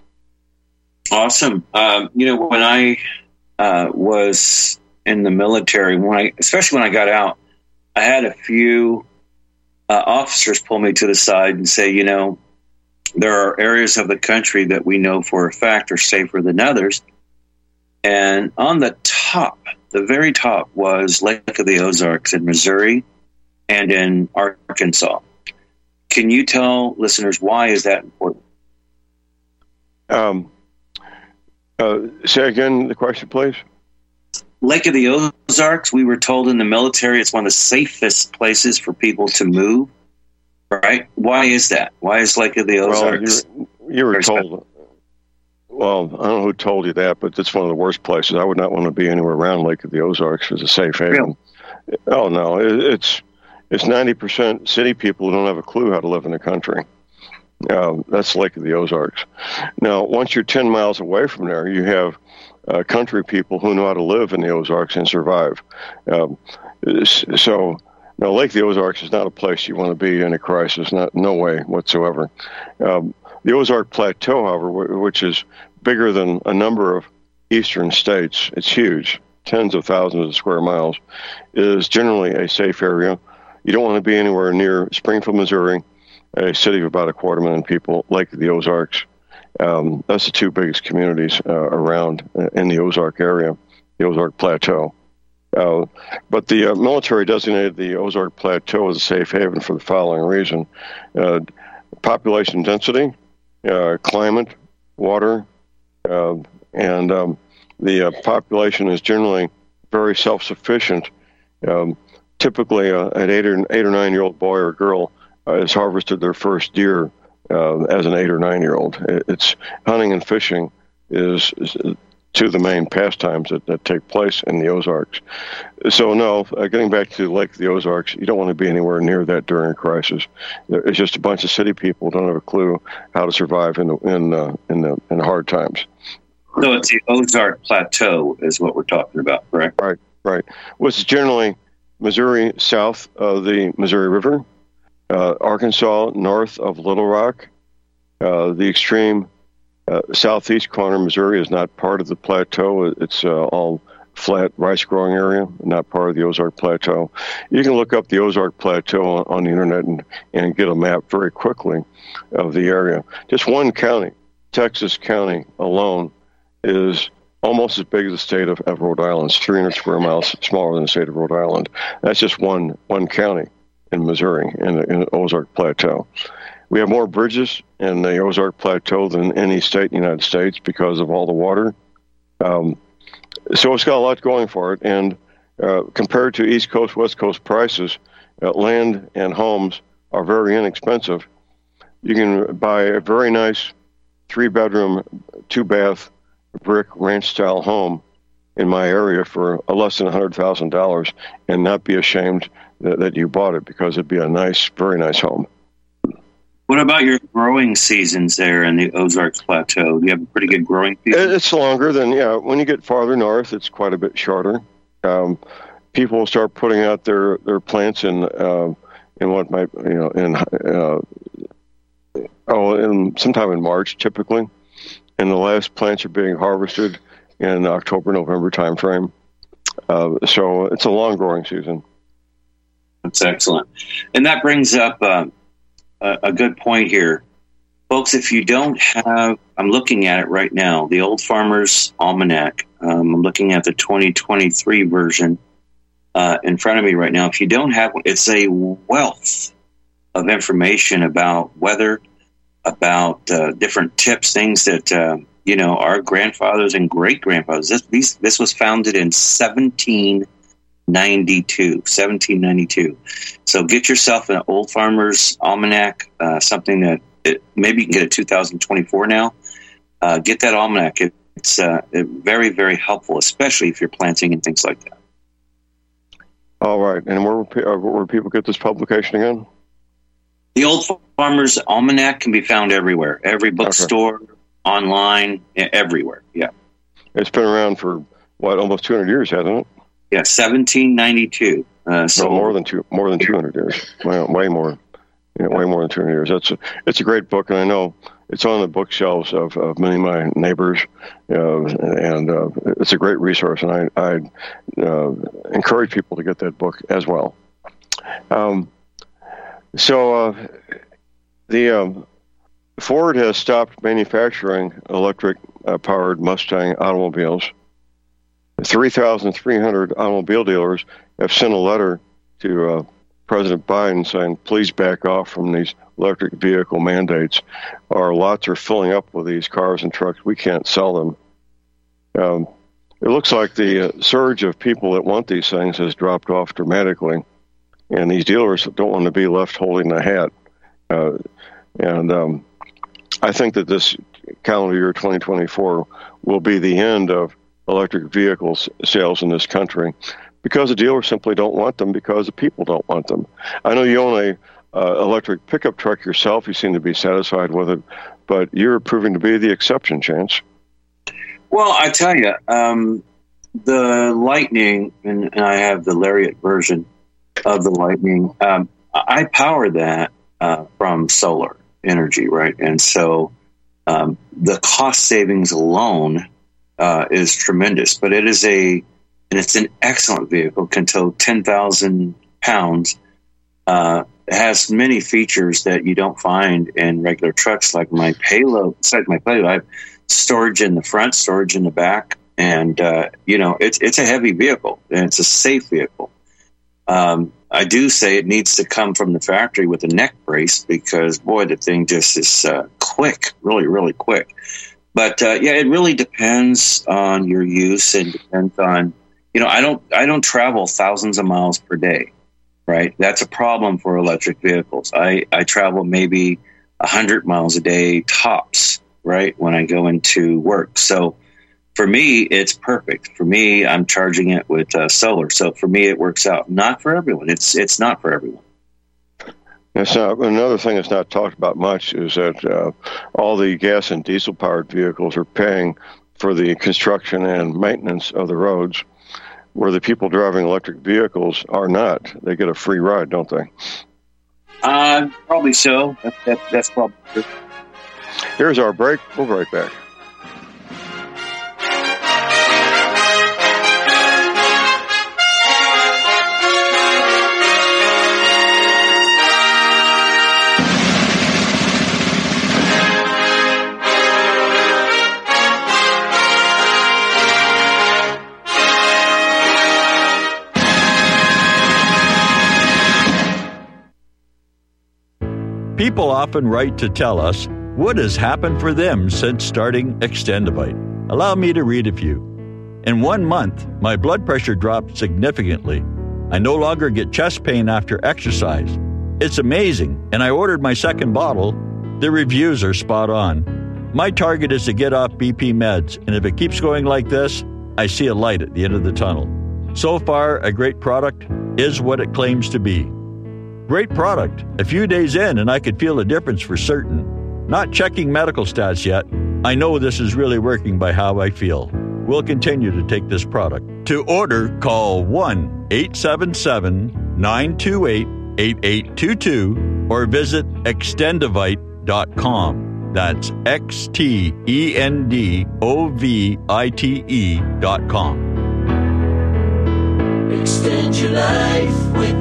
Awesome. Um, you know, when I uh, was in the military, when I, especially when I got out, I had a few uh, officers pull me to the side and say, you know, there are areas of the country that we know for a fact are safer than others. And on the top, the very top, was Lake of the Ozarks in Missouri and in Arkansas. Can you tell listeners why is that important? Um, uh, say again the question, please. Lake of the Ozarks, we were told in the military it's one of the safest places for people to move, right? Why is that? Why is Lake of the Ozarks? Well, you, you were told, well, I don't know who told you that, but it's one of the worst places. I would not want to be anywhere around Lake of the Ozarks as a safe haven. Really? Oh, no, it, it's it's ninety percent city people who don't have a clue how to live in the country. Uh, that's Lake of the Ozarks. Now, once you're ten miles away from there, you have uh, country people who know how to live in the Ozarks and survive. Um, so, now Lake of the Ozarks is not a place you want to be in a crisis. Not, no way whatsoever. Um, the Ozark Plateau, however, which is bigger than a number of eastern states, it's huge, tens of thousands of square miles, is generally a safe area. You don't want to be anywhere near Springfield, Missouri, a city of about a quarter million people, Lake of the Ozarks. Um, that's the two biggest communities uh, around uh, in the Ozark area, the Ozark Plateau. Uh, but the uh, military designated the Ozark Plateau as a safe haven for the following reason. Uh, population density, uh, climate, water, uh, and um, the uh, population is generally very self-sufficient Um, typically, uh, an eight or eight or nine year old boy or girl uh, has harvested their first deer uh, as an eight or nine year old. It's hunting and fishing is, is two of the main pastimes that, that take place in the Ozarks. So no, uh, getting back to Lake of the Ozarks, you don't want to be anywhere near that during a crisis. It's just a bunch of city people who don't have a clue how to survive in the in uh, in the in the hard times. So it's the Ozark Plateau is what we're talking about, correct? Right, right. Which is generally Missouri south of the Missouri River, uh, Arkansas north of Little Rock, uh, the extreme uh, southeast corner of Missouri is not part of the plateau. It's uh, all flat rice growing area, not part of the Ozark Plateau. You can look up the Ozark Plateau on, on the internet and, and get a map very quickly of the area. Just one county, Texas County alone, is almost as big as the state of, of Rhode Island. It's three hundred square miles smaller than the state of Rhode Island. That's just one one county in Missouri, in the, in the Ozark Plateau. We have more bridges in the Ozark Plateau than any state in the United States because of all the water. Um, so it's got a lot going for it. And uh, compared to East Coast, West Coast prices, uh, land and homes are very inexpensive. You can buy a very nice three-bedroom, two-bath, brick ranch-style home in my area for less than one hundred thousand dollars and not be ashamed that, that you bought it, because it'd be a nice, very nice home. What about your growing seasons there in the Ozarks Plateau? Do you have a pretty good growing season? It's longer than, yeah, when you get farther north, it's quite a bit shorter. Um, people will start putting out their, their plants in, uh, in what might, you know, in, uh, oh, in sometime in March, typically. And the last plants are being harvested in October, November timeframe. Uh, so it's a long growing season. That's excellent. And that brings up uh, a, a good point here. Folks, if you don't have, I'm looking at it right now, the Old Farmer's Almanac. Um, I'm looking at the twenty twenty-three version uh, in front of me right now. If you don't have one, it's a wealth of information about weather, about uh, different tips, things that, uh, you know, our grandfathers and great-grandfathers, this, these, this was founded in seventeen ninety-two. seventeen ninety-two. So get yourself an Old Farmer's Almanac, uh, something that it, maybe you can get it two thousand twenty-four now. Uh, get that almanac. It, it's uh, it, very, very helpful, especially if you're planting and things like that. All right. And where, where, where people get this publication again? The Old Farmer's Almanac can be found everywhere. Every bookstore, okay. Online, everywhere. Yeah. It's been around for, what, almost two hundred years, hasn't it? Yeah, seventeen ninety-two. Uh, so no, more than two, more than two hundred years. Way, way more. Yeah, way more than two hundred years. That's a, it's a great book, and I know it's on the bookshelves of, of many of my neighbors, uh, and uh, it's a great resource, and I, I uh, encourage people to get that book as well. Um, so uh, the um, Ford has stopped manufacturing electric-powered uh, Mustang automobiles. three thousand three hundred automobile dealers have sent a letter to uh, President Biden saying, please back off from these electric vehicle mandates. Our lots are filling up with these cars and trucks. We can't sell them. Um, it looks like the uh, surge of people that want these things has dropped off dramatically, and these dealers don't want to be left holding the hat. Uh, and um, I think that this calendar year twenty twenty-four will be the end of electric vehicles sales in this country, because the dealers simply don't want them, because the people don't want them. I know you own a uh, electric pickup truck yourself. You seem to be satisfied with it, but you're proving to be the exception, Chance. Well, I tell you, um, the Lightning, and, and I have the Lariat version of the Lightning, um, I power that uh, from solar energy, right? And so um, the cost savings alone Uh, is tremendous, but it is a, and it's an excellent vehicle, can tow ten thousand pounds, uh, has many features that you don't find in regular trucks, like my payload, besides my payload, I have storage in the front, storage in the back, and, uh, you know, it's, it's a heavy vehicle, and it's a safe vehicle. Um, I do say it needs to come from the factory with a neck brace, because, boy, the thing just is uh, quick, really, really quick. But, uh, yeah, it really depends on your use and depends on you know, I don't I don't travel thousands of miles per day, right? That's a problem for electric vehicles. I, I travel maybe one hundred miles a day tops, right, when I go into work. So for me, it's perfect. For me, I'm charging it with uh, solar. So for me, it works out. Not for everyone. It's it's not for everyone. It's not, another thing that's not talked about much is that uh, all the gas and diesel-powered vehicles are paying for the construction and maintenance of the roads, where the people driving electric vehicles are not. They get a free ride, don't they? Uh, probably so. That, that, that's probably true. Here's our break. We'll be right back. People often write to tell us what has happened for them since starting Extendivite. Allow me to read a few. In one month, my blood pressure dropped significantly. I no longer get chest pain after exercise. It's amazing, and I ordered my second bottle. The reviews are spot on. My target is to get off B P meds, and if it keeps going like this, I see a light at the end of the tunnel. So far, a great product is what it claims to be. Great product. A few days in and I could feel a difference for certain. Not checking medical stats yet. I know this is really working by how I feel. We'll continue to take this product. To order, call one eight seven seven, nine two eight, eight eight two two or visit extendivite dot com. That's X T E N D O V I T E dot com. Extend your life with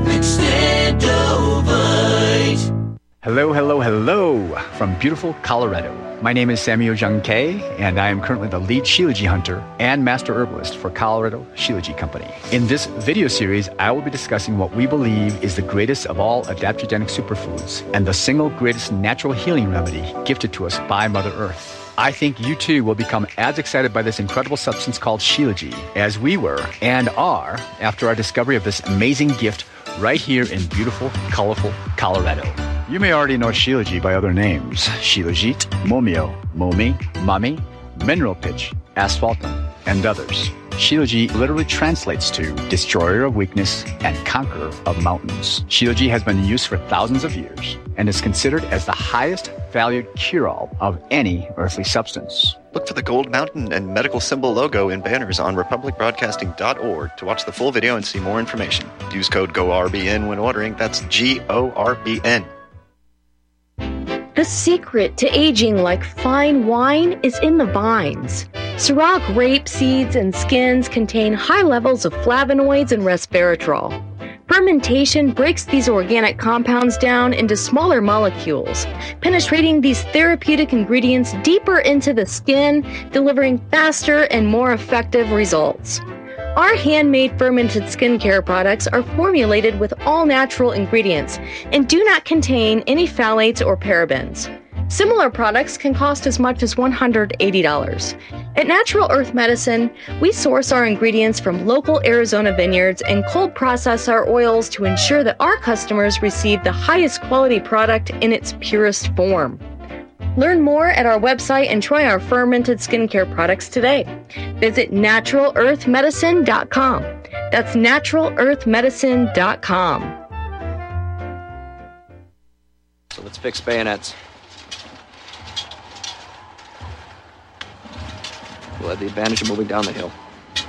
Extendivite. Hello, hello, hello from beautiful Colorado. My name is Samuel Jung Kei, and I am currently the lead Shilajit hunter and master herbalist for Colorado Shilajit Company. In this video series, I will be discussing what we believe is the greatest of all adaptogenic superfoods and the single greatest natural healing remedy gifted to us by Mother Earth. I think you too will become as excited by this incredible substance called Shilajit as we were and are after our discovery of this amazing gift right here in beautiful, colorful Colorado. You may already know Shilajit by other names: Shilajit, Momio, Momi, Mami, Mineral Pitch, Asphaltum, and others. Shilajit literally translates to destroyer of weakness and conqueror of mountains. Shilajit has been in use for thousands of years and is considered as the highest valued cure-all of any earthly substance. Look for the gold mountain and medical symbol logo in banners on republic broadcasting dot org to watch the full video and see more information. Use code G O R B N when ordering. That's G O R B N. The secret to aging like fine wine is in the vines. Syrah grape seeds and skins contain high levels of flavonoids and resveratrol. Fermentation breaks these organic compounds down into smaller molecules, penetrating these therapeutic ingredients deeper into the skin, delivering faster and more effective results. Our handmade fermented skincare products are formulated with all natural ingredients and do not contain any phthalates or parabens. Similar products can cost as much as one hundred eighty dollars. At Natural Earth Medicine, we source our ingredients from local Arizona vineyards and cold process our oils to ensure that our customers receive the highest quality product in its purest form. Learn more at our website and try our fermented skincare products today. Visit natural earth medicine dot com. That's natural earth medicine dot com. So let's fix bayonets. We'll have the advantage of moving down the hill.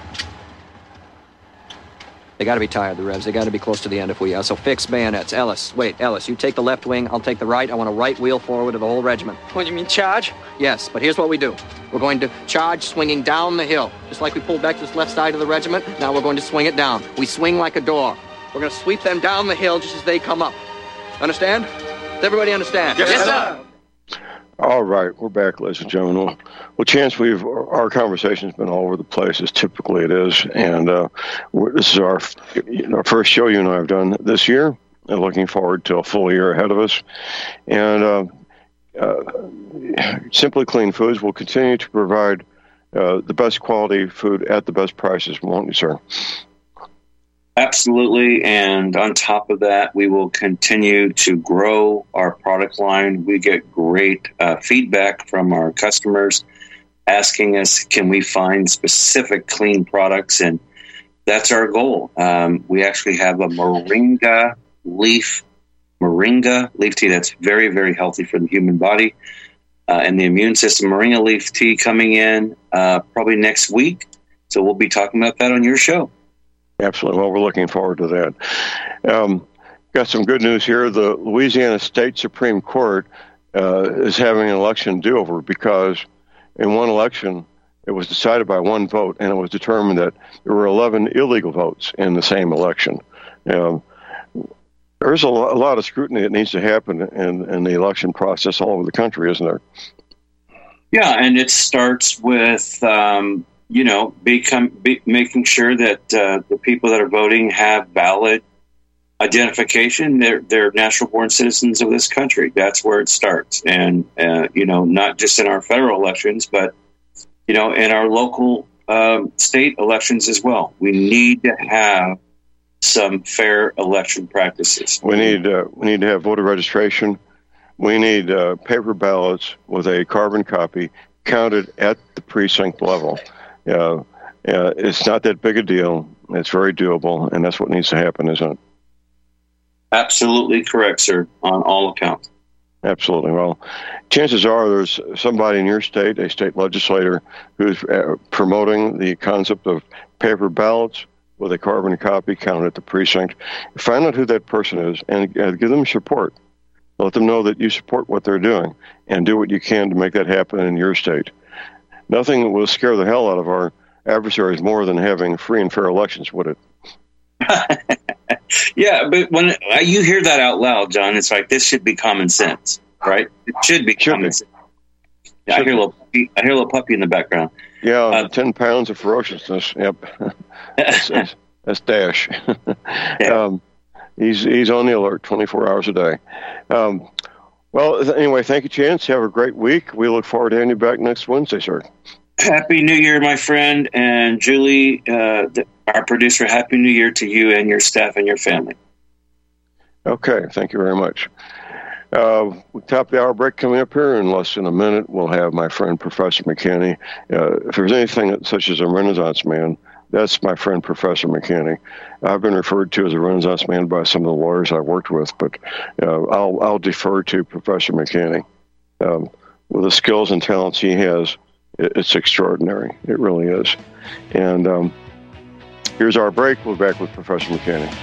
They got to be tired, the revs. They got to be close to the end if we are. So fix bayonets. Ellis, wait, Ellis, you take the left wing. I'll take the right. I want a right wheel forward of the whole regiment. What, do you mean charge? Yes, but here's what we do. We're going to charge swinging down the hill. Just like we pulled back this left side of the regiment, now we're going to swing it down. We swing like a door. We're going to sweep them down the hill just as they come up. Understand? Does everybody understand? Yes, yes sir. All right, we're back, ladies and gentlemen. Well, well, Chance, we've our conversation's been all over the place, as typically it is, and uh, this is our our first show you and I have done this year, and looking forward to a full year ahead of us. And uh, uh, Simply Clean Foods will continue to provide uh, the best quality food at the best prices, won't you, sir? Absolutely. And on top of that, we will continue to grow our product line. We get great uh, feedback from our customers asking us, can we find specific clean products? And that's our goal. Um, we actually have a moringa leaf, moringa leaf tea that's very, very healthy for the human body uh, and the immune system. Moringa leaf tea coming in uh, probably next week. So we'll be talking about that on your show. Absolutely. Well, we're looking forward to that. Um, got some good news here. The Louisiana State Supreme Court uh, is having an election do-over because in one election, it was decided by one vote, and it was determined that there were eleven illegal votes in the same election. Um, there's a, lo- a lot of scrutiny that needs to happen in, in the election process all over the country, isn't there? Yeah, and it starts with... Um, you know, become be, making sure that uh, the people that are voting have valid identification. They're, they're natural-born citizens of this country. That's where it starts. And, uh, you know, not just in our federal elections, but, you know, in our local um, state elections as well. We need to have some fair election practices. We need, uh, we need to have voter registration. We need uh, paper ballots with a carbon copy counted at the precinct level. Uh, uh, it's not that big a deal. It's very doable, and that's what needs to happen, isn't it? Absolutely correct, sir, on all accounts. Absolutely. Well, chances are there's somebody in your state, a state legislator, who's uh, promoting the concept of paper ballots with a carbon copy counted at the precinct. Find out who that person is and uh, give them support. Let them know that you support what they're doing and do what you can to make that happen in your state. Nothing will scare the hell out of our adversaries more than having free and fair elections, would it? Yeah, but when you hear that out loud, John, it's like this should be common sense, right? It should be should common be. sense. Yeah, I hear a little puppy, I hear a little puppy in the background. Yeah, uh, ten pounds of ferociousness. Yep, that's, that's, that's Dash. Yeah. um, he's he's on the alert twenty-four hours a day. Um, Well, anyway, thank you, Chance. Have a great week. We look forward to having you back next Wednesday, sir. Happy New Year, my friend. And Julie, uh, the, our producer, Happy New Year to you and your staff and your family. Okay, thank you very much. Uh, we top the hour break coming up here in less than a minute. We'll have my friend, Professor McKinney. Uh, if there's anything such as a Renaissance man, that's my friend, Professor McKinney. I've been referred to as a Renaissance man by some of the lawyers I've worked with, but uh, I'll, I'll defer to Professor McKinney. Um, with the skills and talents he has, it, it's extraordinary. It really is. And um, here's our break. We'll be back with Professor McKinney.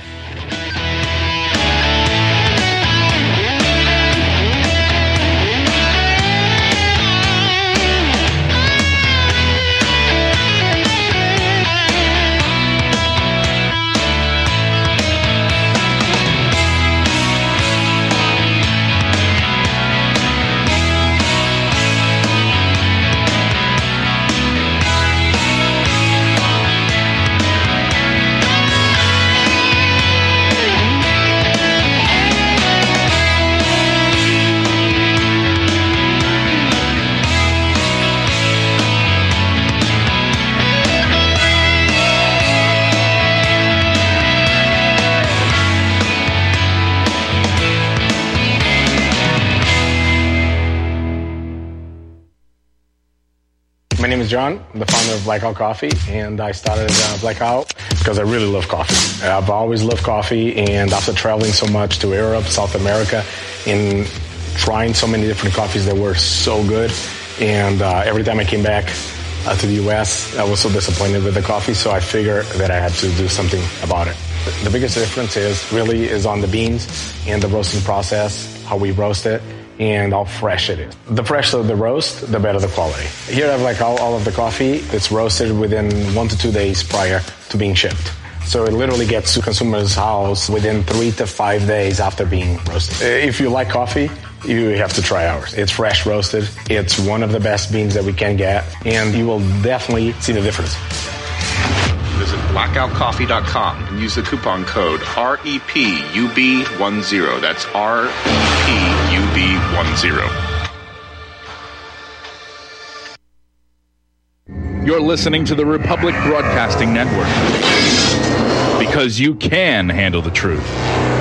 My name is John. I'm the founder of Blackout Coffee, and I started uh, Blackout because I really love coffee. I've always loved coffee, and after traveling so much to Europe, South America, and trying so many different coffees that were so good, and uh, every time I came back uh, to the U S, I was so disappointed with the coffee, so I figured that I had to do something about it. The biggest difference is really is on the beans and the roasting process, how we roast it, and how fresh it is. The fresher the roast, the better the quality. Here I have like all, all of the coffee that's roasted within one to two days prior to being shipped. So it literally gets to consumer's house within three to five days after being roasted. If you like coffee, you have to try ours. It's fresh roasted. It's one of the best beans that we can get, and you will definitely see the difference. Visit blackout coffee dot com and use the coupon code R E P U B ten. That's R E P U B ten. You're listening to the Republic Broadcasting Network. Because you can handle the truth.